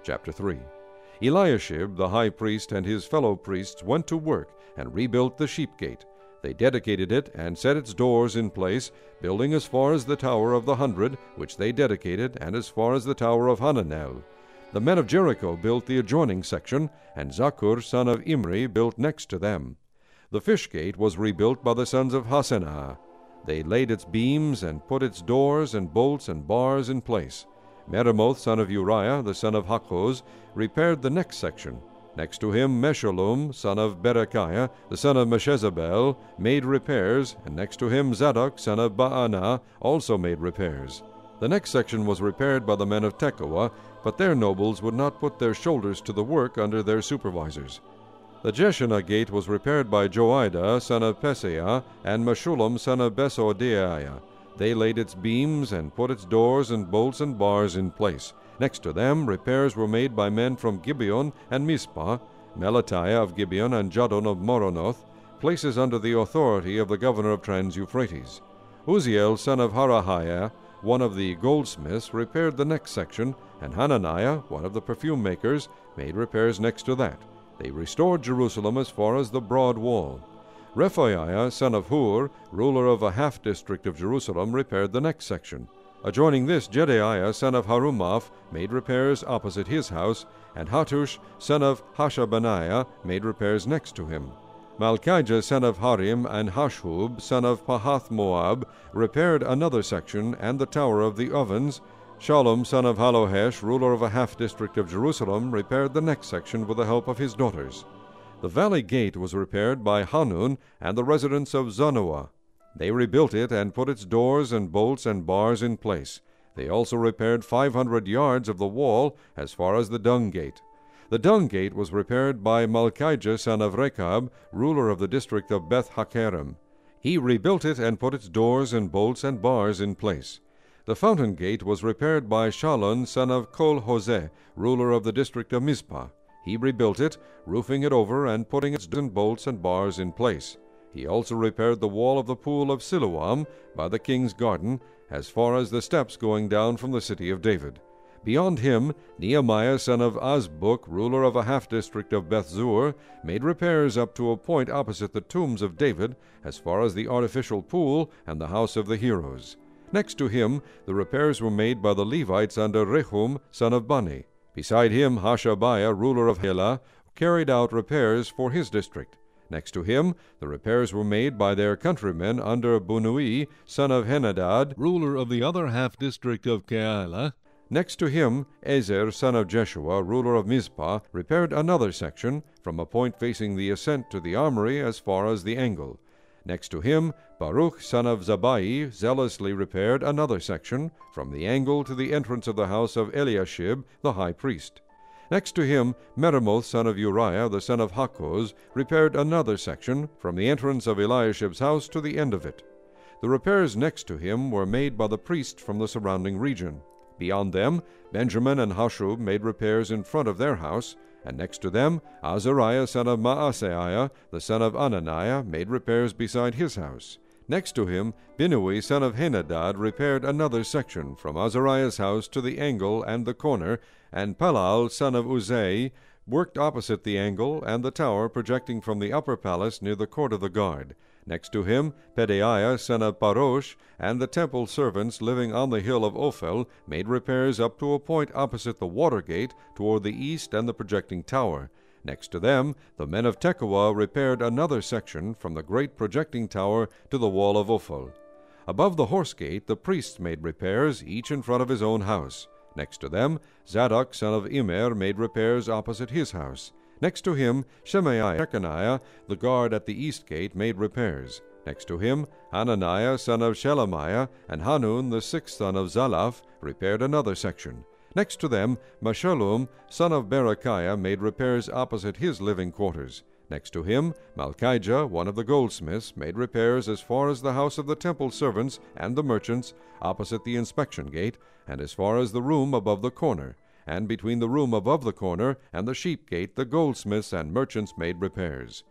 Chapter 3. Eliashib the high priest and his fellow priests went to work and rebuilt the sheep gate. They dedicated it and set its doors in place, building as far as the Tower of the 100, which they dedicated, and as far as the Tower of Hananel. The men of Jericho built the adjoining section, and Zaccur son of Imri built next to them. The fish gate was rebuilt by the sons of Hassenaah. They laid its beams and put its doors and bolts and bars in place. Meremoth son of Uriah, the son of Hakkoz, repaired the next section. Next to him Meshullam son of Berechiah, the son of Meshezabel, made repairs, and next to him Zadok son of Baanah also made repairs. The next section was repaired by the men of Tekoa, but their nobles would not put their shoulders to the work under their supervisors. The Jeshanah gate was repaired by Joiada son of Peseah and Meshullam son of Besodeiah. They laid its beams and put its doors and bolts and bars in place. Next to them repairs were made by men from Gibeon and Mizpah, Melatiah of Gibeon and Jadon of Moronoth, places under the authority of the governor of Trans-Euphrates. Uzziel son of Harahiah, one of the goldsmiths, repaired the next section, and Hananiah, one of the perfume makers, made repairs next to that. They restored Jerusalem as far as the broad wall. Rephaiah son of Hur, ruler of a half-district of Jerusalem, repaired the next section. Adjoining this, Jedaiah son of Harumaph made repairs opposite his house, and Hattush son of Hashabaniah made repairs next to him. Malchijah son of Harim and Hashub son of Pahath-Moab repaired another section and the tower of the ovens. Shallum son of Halohesh, ruler of a half-district of Jerusalem, repaired the next section with the help of his daughters. The valley gate was repaired by Hanun and the residents of Zanoah. They rebuilt it and put its doors and bolts and bars in place. They also repaired 500 yards of the wall as far as the dung gate. The dung gate was repaired by Malchijah son of Rechab, ruler of the district of Beth-Hakerem. He rebuilt it and put its doors and bolts and bars in place. The fountain gate was repaired by Shallun son of Kol-Hoseh, ruler of the district of Mizpah. He rebuilt it, roofing it over and putting its bolts and bars in place. He also repaired the wall of the pool of Siloam by the king's garden, as far as the steps going down from the city of David. Beyond him, Nehemiah son of Azbuk, ruler of a half-district of Bethzur, made repairs up to a point opposite the tombs of David, as far as the artificial pool and the house of the heroes. Next to him, the repairs were made by the Levites under Rehum son of Bani. Beside him, Hashabiah, ruler of Helah, carried out repairs for his district. Next to him, the repairs were made by their countrymen under Bunui, son of Henadad, ruler of the other half-district of Keilah. Next to him, Ezer, son of Jeshua, ruler of Mizpah, repaired another section, from a point facing the ascent to the armory as far as the angle. Next to him, Baruch, son of Zabai, zealously repaired another section, from the angle to the entrance of the house of Eliashib, the high priest. Next to him, Meremoth, son of Uriah, the son of Hakkoz, repaired another section, from the entrance of Eliashib's house to the end of it. The repairs next to him were made by the priests from the surrounding region. Beyond them, Benjamin and Hashub made repairs in front of their house, and next to them, Azariah, son of Maaseiah, the son of Ananiah, made repairs beside his house. Next to him, Binnui, son of Henadad, repaired another section, from Azariah's house to the angle and the corner, and Palal, son of Uzai, worked opposite the angle and the tower projecting from the upper palace near the court of the guard. Next to him, Pedaiah, son of Parosh, and the temple servants living on the hill of Ophel made repairs up to a point opposite the water gate toward the east and the projecting tower. Next to them, the men of Tekoa repaired another section from the great projecting tower to the wall of Ophel. Above the horse gate, the priests made repairs, each in front of his own house. Next to them, Zadok, son of Immer, made repairs opposite his house. Next to him, Shechaniah, the guard at the east gate, made repairs. Next to him, Hananiah, son of Shelemiah, and Hanun, the sixth son of Zalaph, repaired another section. Next to them, Meshullam, son of Berechiah, made repairs opposite his living quarters. Next to him, Malchijah, one of the goldsmiths, made repairs as far as the house of the temple servants and the merchants, opposite the inspection gate, and as far as the room above the corner. And between the room above the corner and the sheep gate the goldsmiths and merchants made repairs.